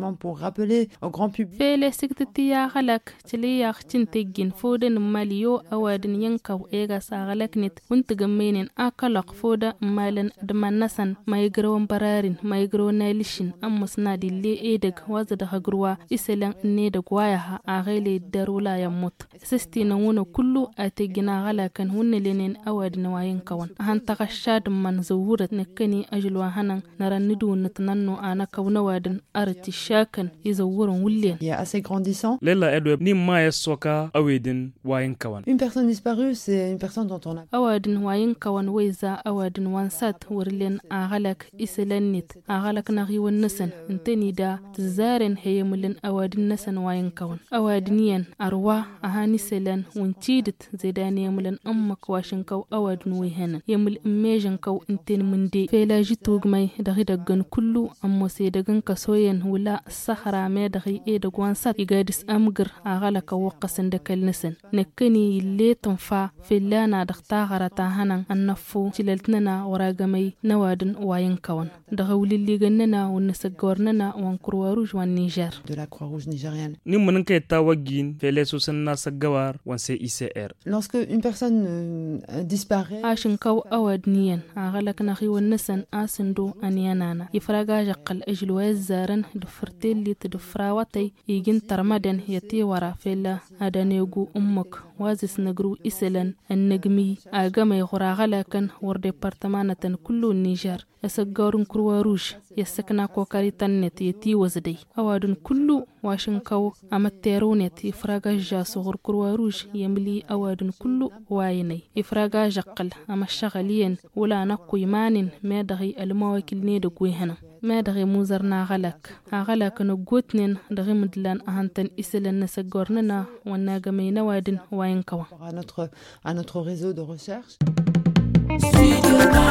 temps pour rappeler au grand public. Fele sigtiti ya halak chili ya chintegin foden maliyo awadin yankaw ega sa halaknit untigamenin akalak foda malen dmannasan maygro bararin maygro nalishin ammasna dille edeg wazada hagruwa iselan ne da gwaya a gaile darula ya mut sistina wuna kullu ategina halakan hunnelenen awadin wayin kawan han takashad man zawurat nekani ajulwa hanan narannidu natnanno ana kawna wadin arti shakan izawurun wullen Il est assez grandissant. Lela edwe ni maya soka awedin wayin kawan. Une personne disparue, c'est une personne dont on a awadin wayin kawan weza awadin wansat wurlen a halak iselannit a halak na riwan nasan intani da tzaren hayemulin awadin nasan wayin kawan awadiniyan arwa a hani selan wuncidit zedani yemulin amma kwashin kaw awadin wayhanan yemul immejan kaw intin munde fela jitugmai da hidagan kullu amma sai dagan kasoyen wula sahara me da hi da gwansat igadis amgir a halaka waqasan da kalnisan nekkani yille tanfa filana da tagarata hanan annafu cilaltnana waragamai nawadin wayin kawan da hawlilli gannana wonna sagwarnana wan kurwaruj wan Niger de la Croix-Rouge nigérienne. Ni munin kai tawagin fele susanna sagawar wan CICR. Lorsque une personne disparaît, ashin kaw awadniyan a halakna hiwan nasan asindo aniyanana ifraga jaqal ajlwa zaran da fertilli da frawatay igin tarmadan yati wara fela adanegu ummak wazis nagru iselan annagmi agamay khuragalakan war departamanatan kullu Niger asaggarun kurwarush yasakna kokari tannet yati wazday awadun kullu washin kaw amatterunet ifraga jasugur kurwarush yamli awadun kullu wayinay ifraga jaqal amashagaliyan wala naqimanin medaghi almawakil ne da guyhana ما دغي موزرنا غلق نقوتنين دغي مدلان أهانتن إسلن نسجورننا وناقمي نوادن وين كوا à notre réseau de recherche.